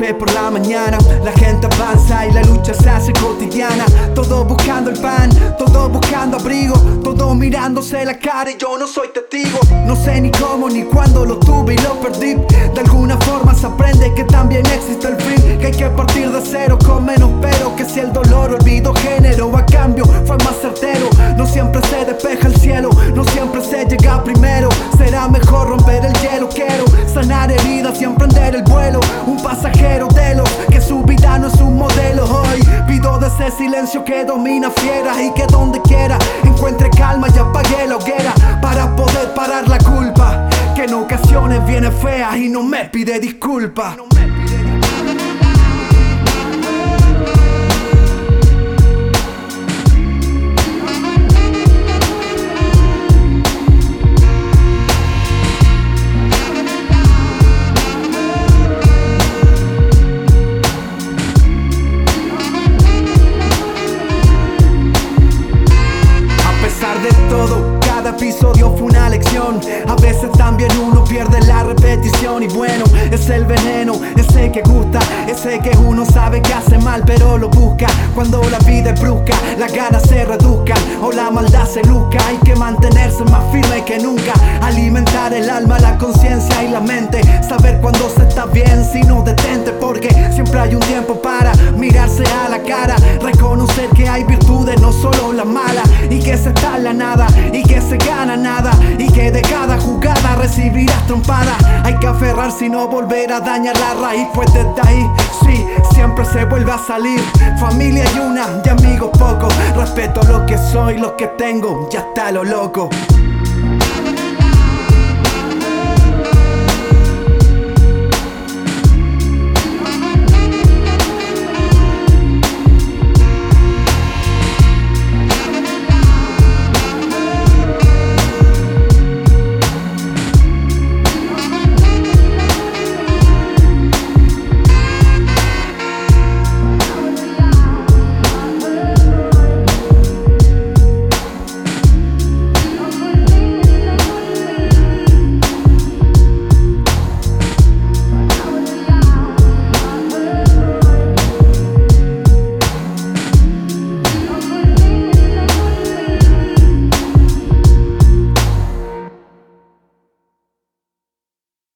café por la mañana. La gente avanza y la lucha se hace cotidiana. Todos buscando el pan, todos buscando abrigo, todos mirándose la cara y yo no soy testigo. No sé ni cómo ni cuándo lo tuve y lo perdí. De alguna forma se aprende que también existe el fin, que hay que partir de cero con menos, pero que si el dolor olvido género, a cambio fue más certero. No siempre se despeja el cielo, no siempre se llega primero. Será mejor romper el hielo, quiero sanar heridas y emprender el vuelo. Un pasajero de los que su vida no es un modelo. Hoy pido de ese silencio que domina fieras y que donde quiera encuentre calma y apague la hoguera para poder parar la culpa, que en ocasiones viene fea y no me pide disculpas. De todo, cada episodio fue una lección. A veces también uno pierde la repetición. Y bueno, es el veneno, ese que gusta, ese que uno sabe que hace mal pero lo busca. Cuando la vida es brusca, las ganas se reduzcan o la maldad se luzca. Hay que mantenerse más firme que nunca, alimentar el alma, la conciencia y la mente. Saber cuándo se está bien, si no detente, porque siempre hay un tiempo para mirarse a la cara. Reconocer que hay virtudes, no solo las malas, y que se está en la nada y que se gana nada, y que de cada jugada recibirás trompada. Hay que aferrarse y no volver a dañar la raíz, pues desde ahí sí, siempre se vuelve a salir. Familia hay una y amigos pocos. Respeto lo que soy, lo que tengo, ya está lo loco.